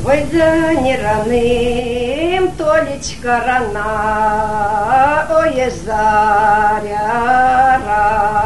Ой, да не раним, Толечка рана, ой, заря рана.